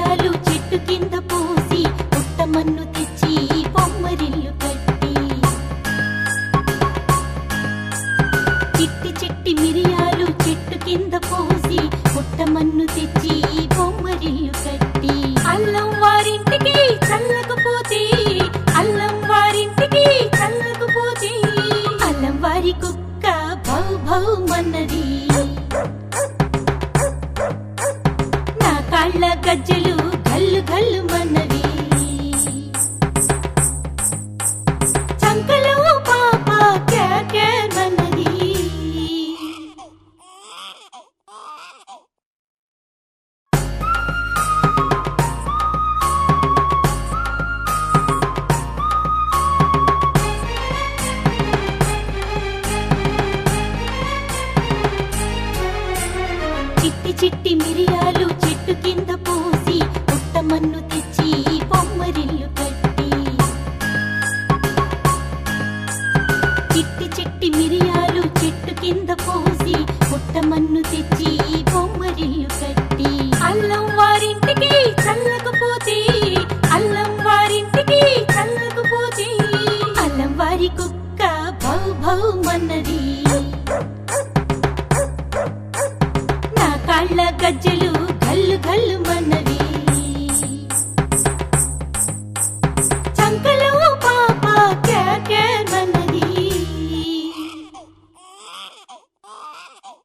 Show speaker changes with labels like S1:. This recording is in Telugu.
S1: మిరియాలు చెట్టు కింద పోసి పుట్టమన్ను తెచ్చి బొమ్మరిల్లు కట్టి చిట్టి చిట్టి మిరియాలు చెట్టు కింద పోసి పుట్టమన్ను తెచ్చి బొమ్మరిల్లు కట్టి అల్లం వారింటికి చల్లకపోతే అల్లం వారింటికి చల్లకపోతే అల్లం వారి కుక్క భౌ భౌ మన్నది నా కాళ్ళ గజ్జలు గల్లు గల్లు మన్నవి చంకలో పాప క్యాకేర్ మన్నది చిట్టి చిట్టి మిరియాలు చెట్టు కింద పోసి పుట్టమన్ను తెచ్చి బొమ్మరిల్లు కట్టి చిట్టి చిట్టి మిరియాలు చెట్టు కింద పోసి పుట్టమన్ను తెచ్చి బొమ్మరిల్లు కట్టి అల్లం వారింటికి చల్లకపోతే అల్లం వారింటికి చల్లకపోతే అల్లం వారి కుక్క భౌ భౌ మన్నది కాళ్ళ గజ్జలు గల్లు గల్లు మన్నవి